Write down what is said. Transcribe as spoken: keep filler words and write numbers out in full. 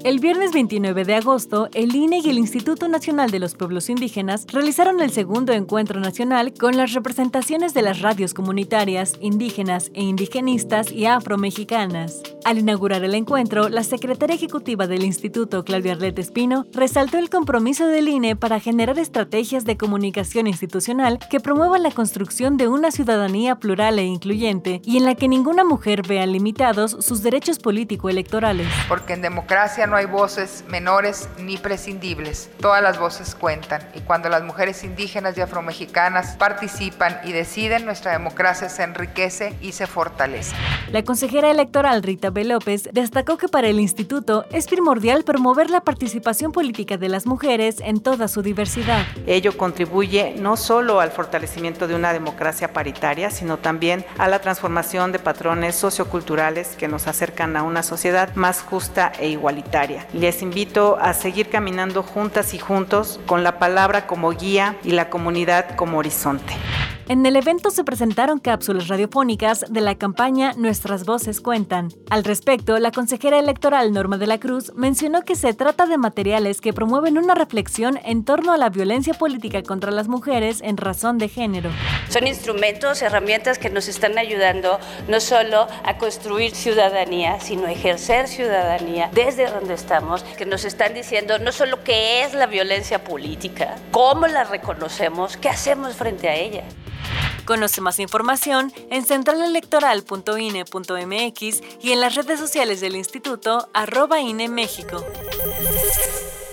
El viernes veintinueve de agosto, el I N E y el Instituto Nacional de los Pueblos Indígenas realizaron el segundo encuentro nacional con las representaciones de las radios comunitarias, indígenas e indigenistas y afromexicanas. Al inaugurar el encuentro, la secretaria ejecutiva del instituto, Claudia Arlette Espino, resaltó el compromiso del I N E para generar estrategias de comunicación institucional que promuevan la construcción de una ciudadanía plural e incluyente y en la que ninguna mujer vea limitados sus derechos político-electorales. Porque en democracia no hay voces menores ni prescindibles. Todas las voces cuentan. Y cuando las mujeres indígenas y afromexicanas participan y deciden, nuestra democracia se enriquece y se fortalece. La consejera electoral Rita B. López destacó que para el instituto es primordial promover la participación política de las mujeres en toda su diversidad. Ello contribuye no solo al fortalecimiento de una democracia paritaria, sino también a la transformación de patrones socioculturales que nos acercan a una sociedad más justa e igualitaria. Les invito a seguir caminando juntas y juntos con la palabra como guía y la comunidad como horizonte. En el evento se presentaron cápsulas radiofónicas de la campaña Nuestras Voces Cuentan. Al respecto, la consejera electoral Norma de la Cruz mencionó que se trata de materiales que promueven una reflexión en torno a la violencia política contra las mujeres en razón de género. Son instrumentos, herramientas que nos están ayudando no solo a construir ciudadanía, sino a ejercer ciudadanía desde donde estamos, que nos están diciendo no solo qué es la violencia política, cómo la reconocemos, qué hacemos frente a ella. Conoce más información en central electoral punto i n e punto m x y en las redes sociales del Instituto arroba I N E México.